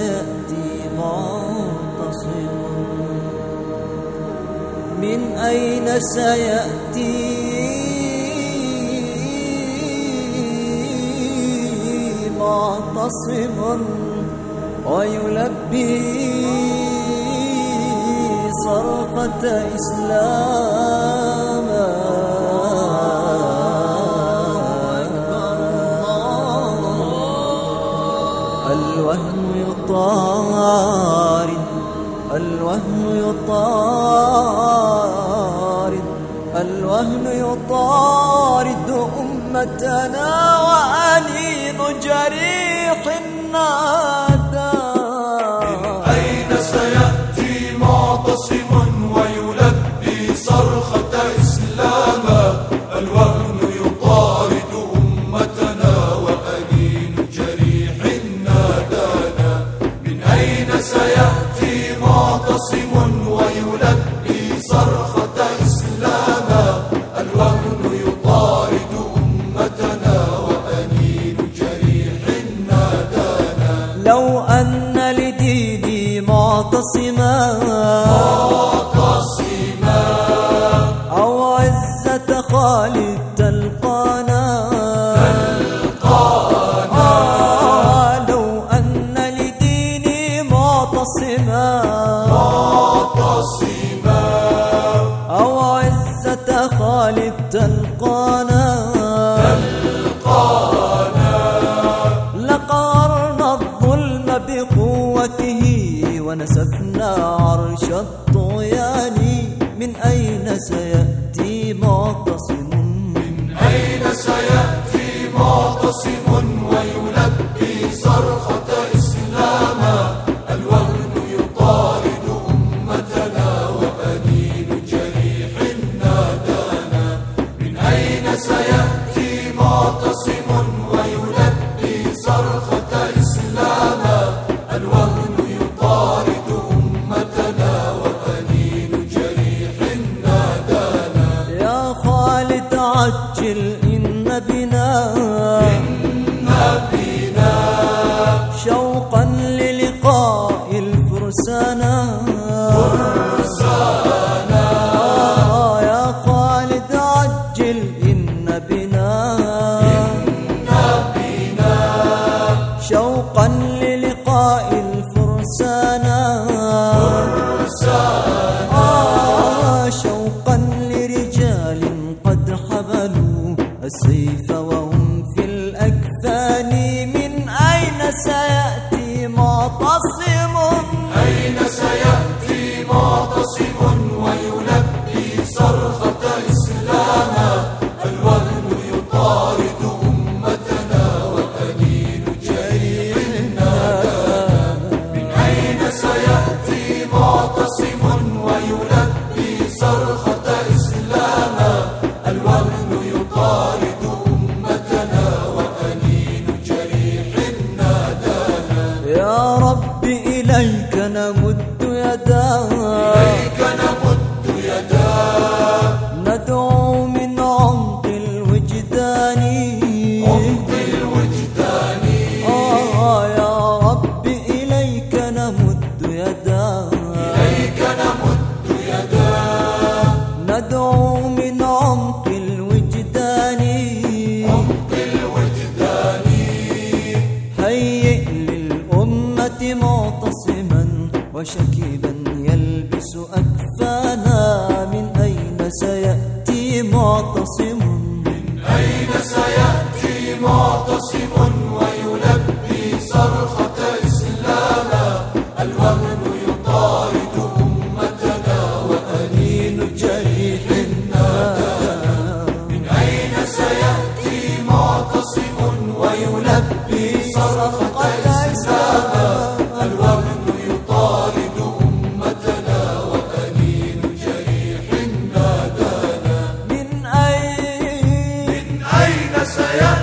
سيأتي معتصم؟ من أين سيأتي معتصم ويلبي صرخة إسلاما؟ الوهن يطارد، الوهن يطارد، الوهن يطارد أمتنا وأنين جريح نادى. من أين سيأتي معتصم ويلبي صرخة إسلاما؟ الوهن يطارد أمتنا وأنين جريح نادانا. من أين سيأتي معتصم ويلبي صرخة إسلاما؟ الوهن يطارد أمتنا وأنين جريح نادانا. لو أن لديني معتصما أو عزة خالد تلقانا، لو أن لديني معتصما أو عزة خالد تلقانا، لقهرنا الظلم بقوته ونسفنا عرش الطغيان. من أين سيأتي معتصم؟ من أين سيأتي معتصم ويلبي صرخة إسلاما؟ الوهن يطارد أمتنا وأنين جريح نادانا. من أين سيأتي معتصم ويلبي صرخة إسلاما؟ الوهن يطارد أمتنا وأنين جريح نادانا. يا خالد عجل إن بنا شوقا للقاء الفرسانا. يا خالد عجل إن بنا شوقا للقاء الفرسانا. شوقا لرجال قد حملوا السيف وهم في الأكفان. من أين سيأتي معتصم؟ أين سيأتي معتصم ويلبي صرخة إسلاما؟ الوهن يطارد أمتنا وأنين جريح نادانا. من أين سيأتي معتصم ويلبي صرخة إسلاما؟ الوهن يطارد أمتنا وأنين جريح نادانا. يا رب إليك نمد يدا، إليك نمد يدا، ندعو من عمق الوجدان، عمق الوجدان. يا رب إليك نمد يدا، إليك نمد يدا، ندعو من عمق الوجدان، عمق الوجدان. هيئ للأمة معتصما وشكيبا يلبس أكفانا. من أين سيأتي معتصم؟ من أين سيأتي معتصم ويلبي صرخة إسلاما؟ الوهن يطارد أمتنا وأنين جريح نادانا. من أين سيأتي معتصم ويلبي صرخة إسلاما؟ الوهن يطارد أمتنا وأنين جريح نادانا. من أين سيأتي